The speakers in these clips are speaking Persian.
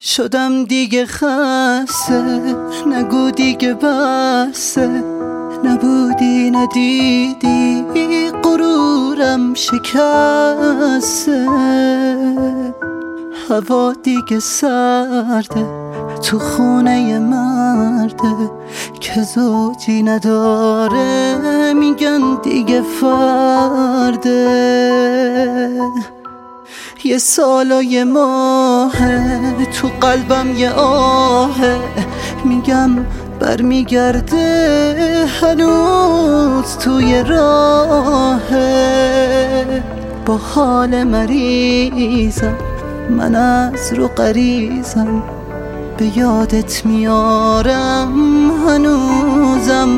شدم دیگه خسته، نگو دیگه بسته، نبودی ندیدی غرورم شکسته. هوا دیگه سرده تو خونه مرده که زوجی نداره، میگن دیگه فرده. یه سال و یه ماهه تو قلبم یه آهه، میگم برمیگرده هنوز توی راهه. با حال مریضم من از رو غریزم، به یادت میارم هنوزم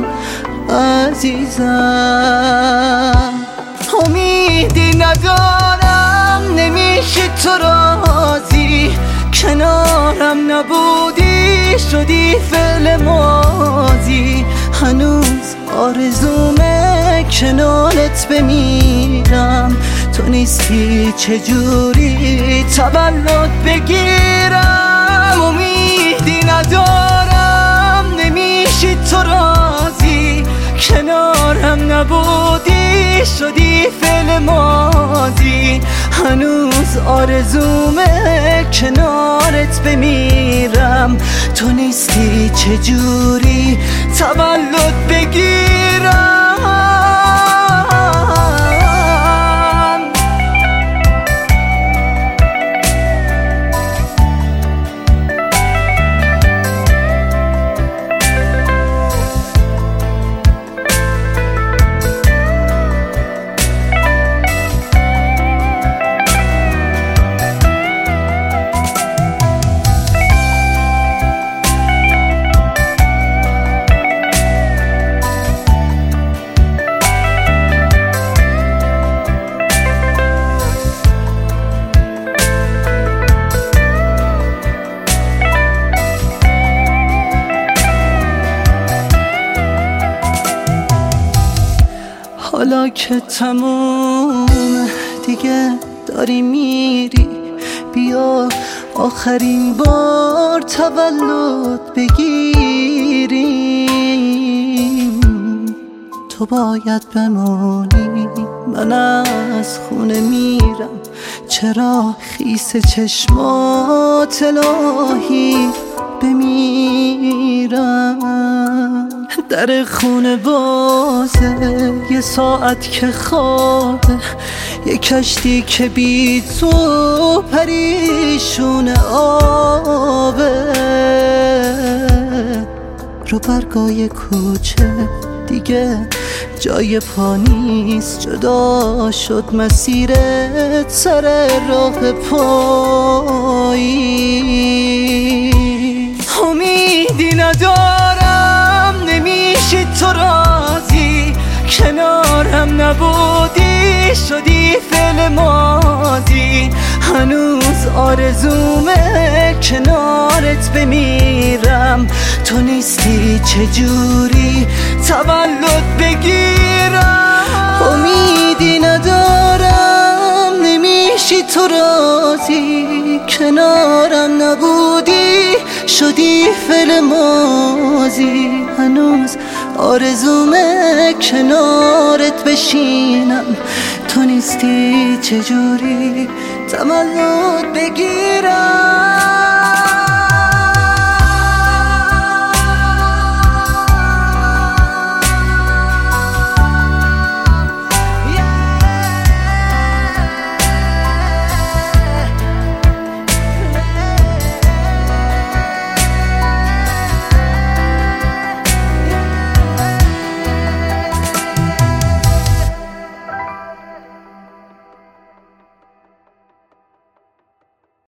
عزیزم. امیدی ندارم نمیشه تو راضی، کنارم نبودی شدی فعل ماضی. هنوز آرزومه کنارت بمیرم، تو نیستی چجوری تولد بگیرم. امیدی ندارم نمیشی تو راضی، کنارم نبودی شدی فعل ماضی. هنوز آرزومه کنارت بمیرم، تو نیستی چجوری تولد بگیرم. حالا که تموم دیگه داری میری، بیا آخرین بار تولد بگیریم. تو باید بمونی، من از خونه میرم، چرا خیس چشمات الهی بمیرم. در خونه بازه، یه ساعت که خوابه، یه کشتی که بی تو پریشون آبه. رو برگای کوچه دیگه جای پا نیست، جدا شد مسیرت سر راه پایی. امیدی ندارم نمیشی تو راضی، کنارم نبودی شدی فعل ماضی. هنوز آرزومه کنارت بمیرم، تو نیستی چجوری تولد بگیرم. امیدی ندارم نمیشی تو راضی، کنارم نبودی شدی فعل ماضی. هنوز آرزومه کنارت بشینم، تو نیستی چجوری تولد بگیرم.